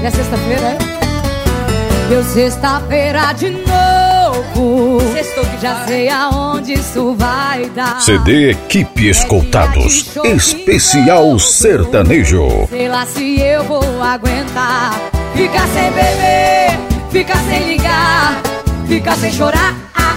é sexta-feira, é? Deu sexta-feira de novo. Sextou que já sei aonde isso vai dar. CD Equipe Escoltados, especial sertanejo. Sei lá se eu vou aguentar. Ficar sem beber, ficar sem ligar, ficar sem chorar.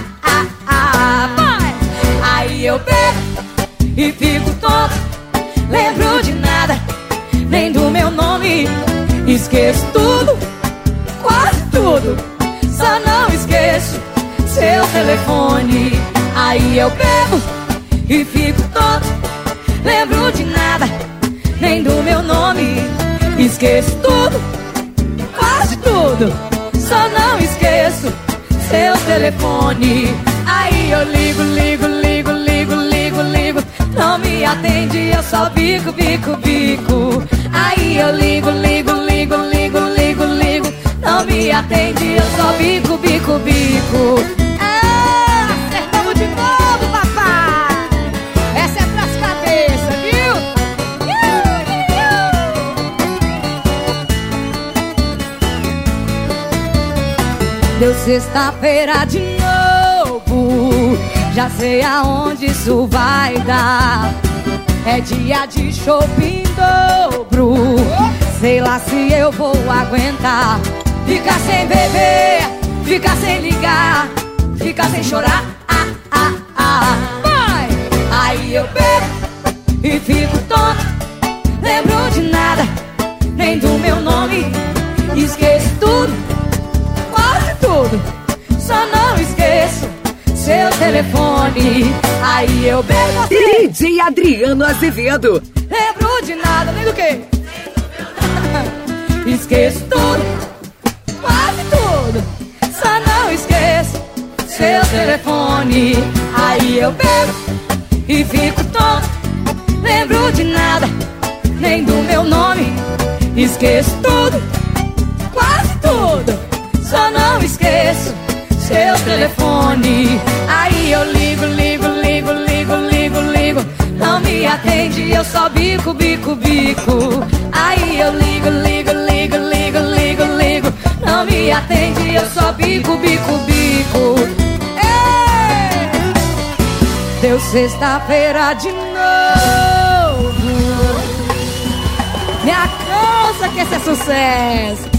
Vai! Aí eu bebo e fico tonto. Lembro de nada, nem do meu nome. Esqueço tudo, quase tudo. Só não esqueço seu telefone. Aí eu bebo e fico tonto. Lembro de nada, nem do meu nome. Esqueço tudo, quase tudo. Só não esqueço seu telefone. Aí eu ligo, ligo, ligo, ligo, ligo, ligo. Não me atende, eu só bico, bico, bico. Aí eu ligo, ligo, ligo, ligo, ligo, ligo. Não me atende, eu só bico, bico, bico. Acertamos de novo, papai. Essa é pras cabeças, viu? Deu sexta-feira de novo. Já sei aonde isso vai dar. É dia de shopping dobro. Sei lá se eu vou aguentar. Ficar sem beber, ficar sem ligar, ficar sem chorar. Vai! Aí eu bebo e fico tonto. Lembro de nada, nem do meu nome. Esqueço tudo, quase tudo. Só não esqueço seu telefone. Aí eu bebo assim. DJ Adriano Azevedo. Lembro de nada, nem do que? Esqueço tudo, quase tudo. Só não esqueço seu telefone. Aí eu bebo e fico tonto. Lembro de nada, nem do meu nome. Esqueço tudo, quase tudo. Só não esqueço seu telefone. Aí eu ligo, ligo, ligo, ligo, ligo, ligo. Não me atende, eu só bico, bico, bico. Aí eu ligo, ligo, ligo, ligo, ligo, ligo. Não me atende, eu só bico, bico, bico. Ei! Deu sexta-feira de novo. Me alcança que esse é sucesso.